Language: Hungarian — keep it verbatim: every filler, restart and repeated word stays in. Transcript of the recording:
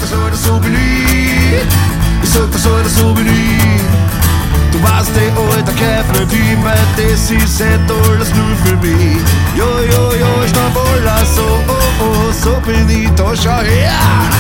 så er det souvenir. I sukker, så er det souvenir. Du warst der alte Käfer, die mit das ist alles nur für mich. Jo, jo, jo, ich hab alles so, oh, oh, so bin ich da schon her.